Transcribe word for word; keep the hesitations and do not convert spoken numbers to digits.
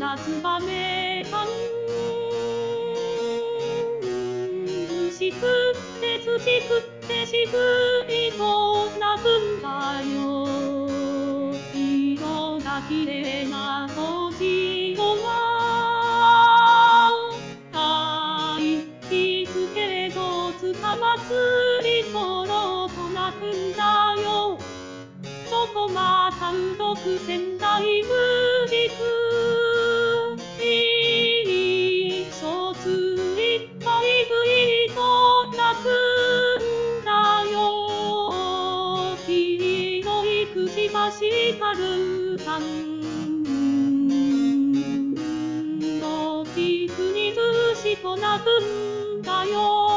たツバメさん。虫食って土食って渋いと泣くんだよ。色が綺麗な年子は大好きけどつかまつり頃と泣くんだよ。そこが単独仙台無実。いっそついたいぶいと泣くんだよ。黄色いくちばしかるたんの菊にずしと泣くんだよ。